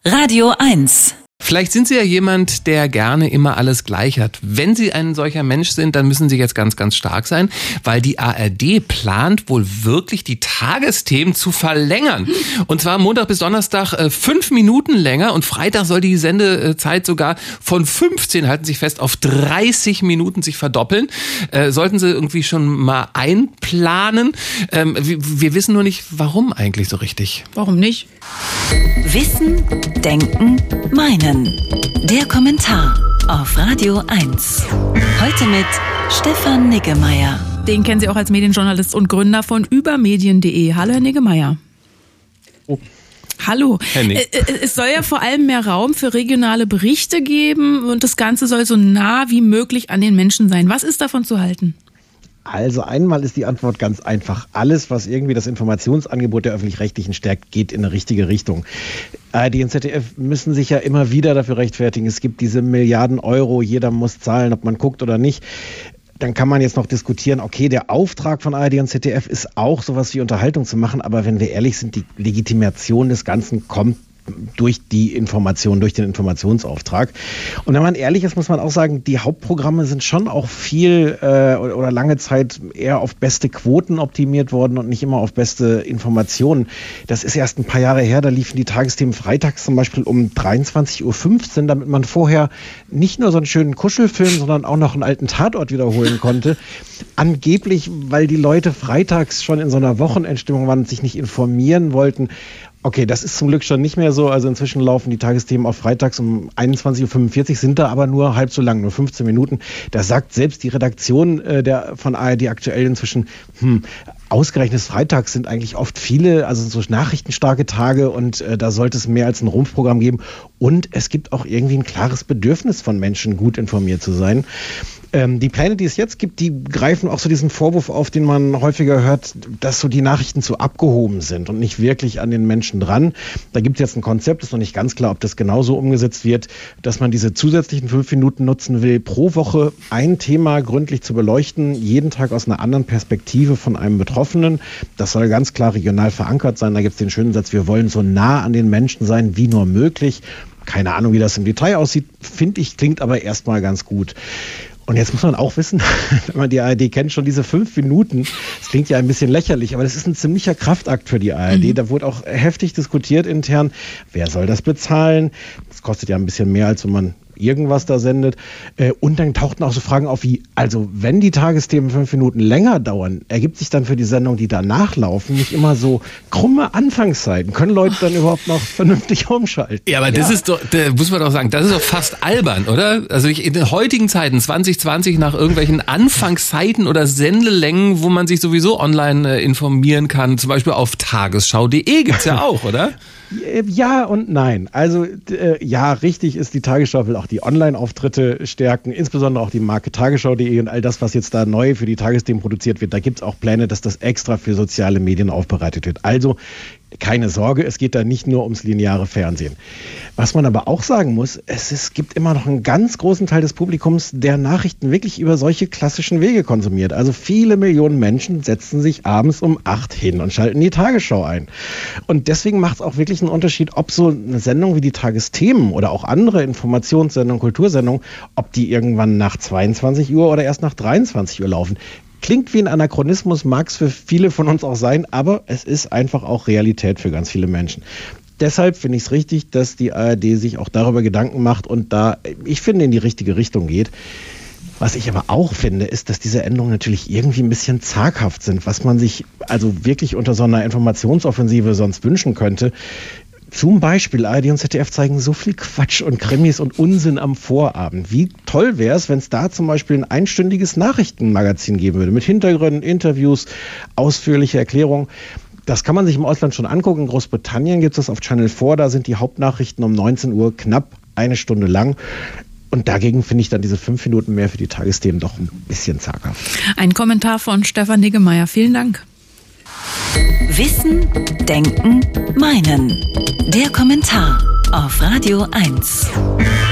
Radio 1. Vielleicht sind Sie ja jemand, der gerne immer alles gleich hat. Wenn Sie ein solcher Mensch sind, dann müssen Sie jetzt ganz, ganz stark sein, weil die ARD plant wohl wirklich, die Tagesthemen zu verlängern. Und zwar Montag bis Donnerstag 5 Minuten länger und Freitag soll die Sendezeit sogar von 15, halten Sie sich fest, auf 30 Minuten sich verdoppeln. Sollten Sie irgendwie schon mal einplanen. Wir wissen nur nicht, warum eigentlich so richtig. Warum nicht? Wissen, Denken, Meinen. Der Kommentar auf Radio 1. Heute mit Stefan Niggemeier. Den kennen Sie auch als Medienjournalist und Gründer von übermedien.de. Hallo, Herr Niggemeier. Oh. Hallo. Herr Nick. Es soll ja vor allem mehr Raum für regionale Berichte geben und das Ganze soll so nah wie möglich an den Menschen sein. Was ist davon zu halten? Also einmal ist die Antwort ganz einfach. Alles, was irgendwie das Informationsangebot der Öffentlich-Rechtlichen stärkt, geht in eine richtige Richtung. ARD und ZDF müssen sich ja immer wieder dafür rechtfertigen. Es gibt diese Milliarden Euro, jeder muss zahlen, ob man guckt oder nicht. Dann kann man jetzt noch diskutieren, okay, der Auftrag von ARD und ZDF ist auch sowas wie Unterhaltung zu machen, aber wenn wir ehrlich sind, die Legitimation des Ganzen kommt durch die Information, durch den Informationsauftrag. Und wenn man ehrlich ist, muss man auch sagen, die Hauptprogramme sind schon auch viel oder lange Zeit eher auf beste Quoten optimiert worden und nicht immer auf beste Informationen. Das ist erst ein paar Jahre her, da liefen die Tagesthemen freitags zum Beispiel um 23.15 Uhr, damit man vorher nicht nur so einen schönen Kuschelfilm, sondern auch noch einen alten Tatort wiederholen konnte. Angeblich, weil die Leute freitags schon in so einer Wochenendstimmung waren und sich nicht informieren wollten. Okay, das ist zum Glück schon nicht mehr so. Also inzwischen laufen die Tagesthemen auch freitags um 21.45 Uhr, sind da aber nur halb so lang, nur 15 Minuten. Da sagt selbst die Redaktion von ARD aktuell inzwischen, ausgerechnet freitags sind eigentlich oft viele, also so nachrichtenstarke Tage und da sollte es mehr als ein Rumpfprogramm geben. Und es gibt auch irgendwie ein klares Bedürfnis von Menschen, gut informiert zu sein. Die Pläne, die es jetzt gibt, die greifen auch so diesen Vorwurf auf, den man häufiger hört, dass so die Nachrichten zu abgehoben sind und nicht wirklich an den Menschen dran. Da gibt es jetzt ein Konzept, ist noch nicht ganz klar, ob das genauso umgesetzt wird, dass man diese zusätzlichen 5 Minuten nutzen will, pro Woche ein Thema gründlich zu beleuchten, jeden Tag aus einer anderen Perspektive von einem Betroffenen. Das soll ganz klar regional verankert sein. Da gibt es den schönen Satz, wir wollen so nah an den Menschen sein, wie nur möglich. Keine Ahnung, wie das im Detail aussieht, finde ich, klingt aber erstmal ganz gut. Und jetzt muss man auch wissen, wenn man die ARD kennt, schon diese 5 Minuten, das klingt ja ein bisschen lächerlich, aber das ist ein ziemlicher Kraftakt für die ARD. Da wurde auch heftig diskutiert intern, wer soll das bezahlen? Das kostet ja ein bisschen mehr, als wenn man irgendwas da sendet. Und dann tauchten auch so Fragen auf wie, also wenn die Tagesthemen 5 Minuten länger dauern, ergibt sich dann für die Sendung, die danach laufen, nicht immer so krumme Anfangszeiten? Können Leute dann überhaupt noch vernünftig umschalten? Ja, aber das ist doch, muss man doch sagen, das ist doch fast albern, oder? Also in den heutigen Zeiten, 2020, nach irgendwelchen Anfangszeiten oder Sendelängen, wo man sich sowieso online informieren kann, zum Beispiel auf tagesschau.de gibt's ja auch, oder? Ja und nein. Also ja, richtig ist, die Tagesschau will auch die Online-Auftritte stärken, insbesondere auch die Marke tagesschau.de und all das, was jetzt da neu für die Tagesthemen produziert wird. Da gibt es auch Pläne, dass das extra für soziale Medien aufbereitet wird. Also keine Sorge, es geht da nicht nur ums lineare Fernsehen. Was man aber auch sagen muss, es gibt immer noch einen ganz großen Teil des Publikums, der Nachrichten wirklich über solche klassischen Wege konsumiert. Also viele Millionen Menschen setzen sich abends um 8 hin und schalten die Tagesschau ein. Und deswegen macht es auch wirklich einen Unterschied, ob so eine Sendung wie die Tagesthemen oder auch andere Informationssendungen, Kultursendungen, ob die irgendwann nach 22 Uhr oder erst nach 23 Uhr laufen. Klingt wie ein Anachronismus, mag es für viele von uns auch sein, aber es ist einfach auch Realität für ganz viele Menschen. Deshalb finde ich es richtig, dass die ARD sich auch darüber Gedanken macht und da, ich finde, in die richtige Richtung geht. Was ich aber auch finde, ist, dass diese Änderungen natürlich irgendwie ein bisschen zaghaft sind, was man sich also wirklich unter so einer Informationsoffensive sonst wünschen könnte. Zum Beispiel ARD und ZDF zeigen so viel Quatsch und Krimis und Unsinn am Vorabend. Wie toll wäre es, wenn es da zum Beispiel ein einstündiges Nachrichtenmagazin geben würde, mit Hintergründen, Interviews, ausführliche Erklärungen. Das kann man sich im Ausland schon angucken. In Großbritannien gibt es das auf Channel 4, da sind die Hauptnachrichten um 19 Uhr knapp 1 Stunde lang. Und dagegen finde ich dann diese 5 Minuten mehr für die Tagesthemen doch ein bisschen zaghaft. Ein Kommentar von Stefan Niggemeier. Vielen Dank. Wissen, Denken, Meinen. Der Kommentar auf Radio 1.